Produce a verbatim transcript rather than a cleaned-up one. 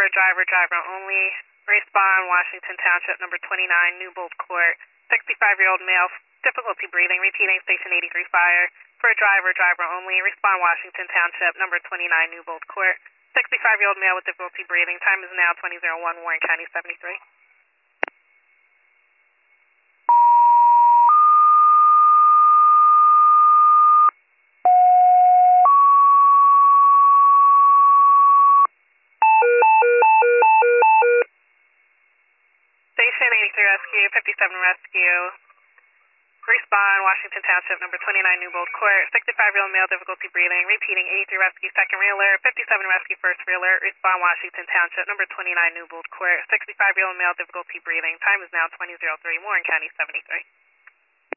for a driver, driver only. Respond, Washington Township, number twenty-nine, Newbold Court. sixty-five-year-old male, difficulty breathing, repeating station eighty-three fire. For a driver, driver only. Respond, Washington Township, number twenty-nine, Newbold Court. sixty-five-year-old male with difficulty breathing. Time is now twenty oh one, Warren County seventy-three. Station eighty-three Rescue, fifty-seven Rescue. Respond, Washington Township, number twenty-nine, Newbold Court. sixty-five-year-old male, difficulty breathing. Repeating, eighty-three Rescue, second reeler. fifty-seven Rescue, first reeler. Respond, Washington Township, number twenty-nine, Newbold Court. sixty-five-year-old male, difficulty breathing. Time is now twenty oh three, Warren County seventy-three.